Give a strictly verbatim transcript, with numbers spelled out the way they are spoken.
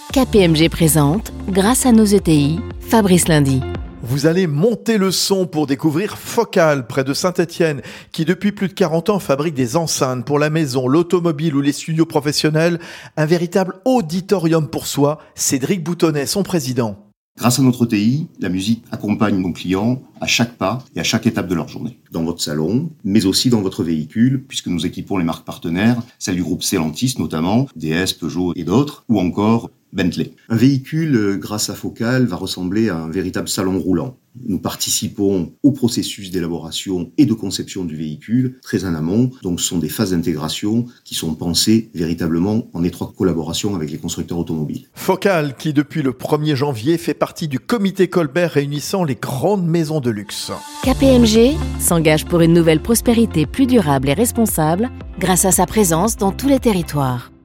K P M G présente, grâce à nos E T I, Fabrice Lundy. Vous allez monter le son pour découvrir Focal, près de Saint-Étienne, qui depuis plus de quarante ans fabrique des enceintes pour la maison, l'automobile ou les studios professionnels. Un véritable auditorium pour soi. Cédric Boutonnet, son président. Grâce à notre E T I, la musique accompagne nos clients à chaque pas et à chaque étape de leur journée. Dans votre salon, mais aussi dans votre véhicule, puisque nous équipons les marques partenaires, celles du groupe Stellantis notamment, D S, Peugeot et d'autres, ou encore Bentley. Un véhicule, grâce à Focal, va ressembler à un véritable salon roulant. Nous participons au processus d'élaboration et de conception du véhicule, très en amont. Donc, ce sont des phases d'intégration qui sont pensées véritablement en étroite collaboration avec les constructeurs automobiles. Focal, qui depuis le premier janvier fait partie du comité Colbert réunissant les grandes maisons de luxe. K P M G s'engage pour une nouvelle prospérité plus durable et responsable grâce à sa présence dans tous les territoires.